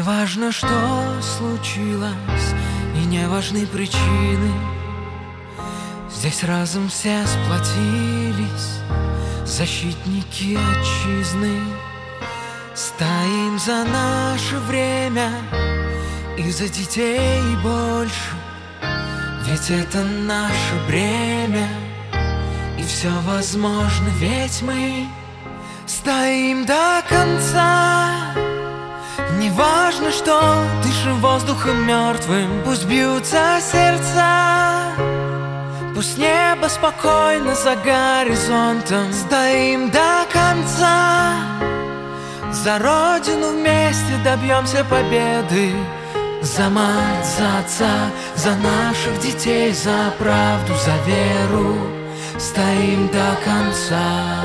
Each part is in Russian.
важно, что случилось, и не важны причины. Здесь разом все сплотились, защитники отчизны. Стоим за наше время и за детей больше, ведь это наше бремя, и все возможно, ведь мы стоим до конца. Не важно, что дышим воздухом мертвым, пусть бьются сердца, пусть небо спокойно за горизонтом. Стоим до конца, за родину вместе добьемся победы. За мать, за отца, за наших детей, за правду, за веру стоим до конца.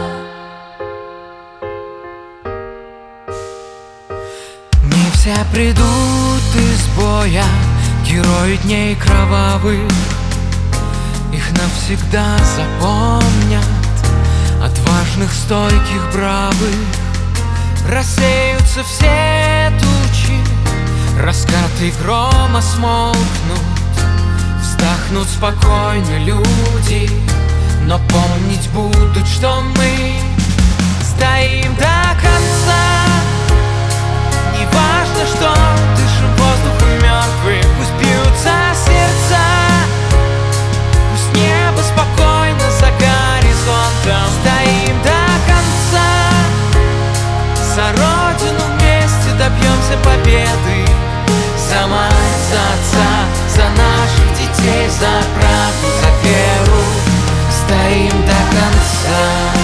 Не все придут из боя, герои дней кровавых, их навсегда запомнят, отважных, стойких, бравых. Рассеются все тучи, раскаты грома смолкнут, вздохнут спокойно люди, но помнить будут, что мы стоим до конца. Не важно, что дышим воздухом мертвым, пусть бьются сердца, пусть небо спокойно за горизонтом. Стоим до конца, за родину вместе добьемся победы. За мать, за отца, за наших детей, за правду, за веру стоим до конца.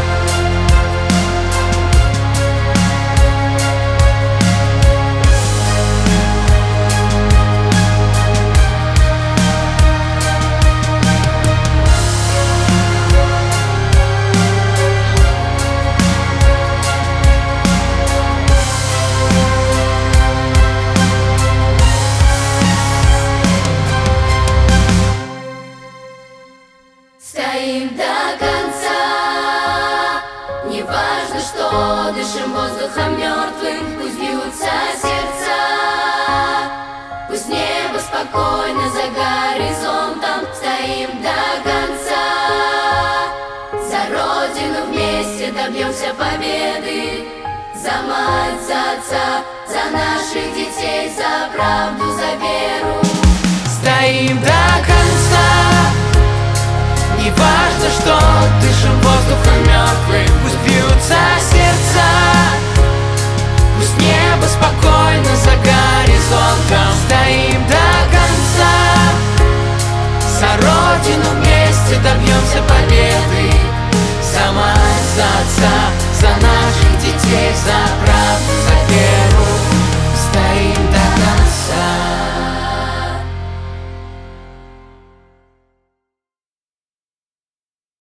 Стоим до конца. Не важно, что дышим воздухом мертвым, пусть бьются сердца, пусть небо спокойно за горизонтом. Стоим до конца, за родину вместе добьемся победы. За мать, за отца, за наших детей, за правду, за веру стоим до конца. Не важно, что дышим воздухом мертвым, пусть бьются сердца, пусть небо спокойно за горизонтом.